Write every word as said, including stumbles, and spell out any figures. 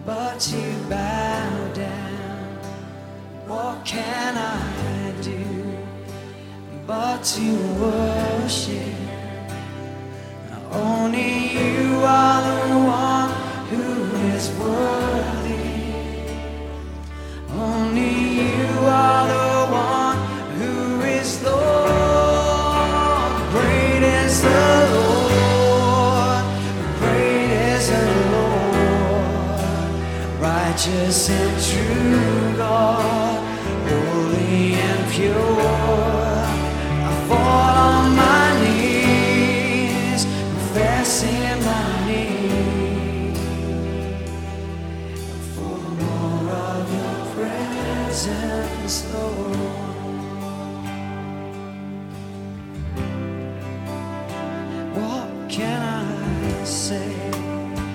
but to bow down. What can I do but to worship? Only you are the one who is worthy. Only you are the one who is Lord. Great is the Lord, great is the Lord. Righteous and true God, holy and pure.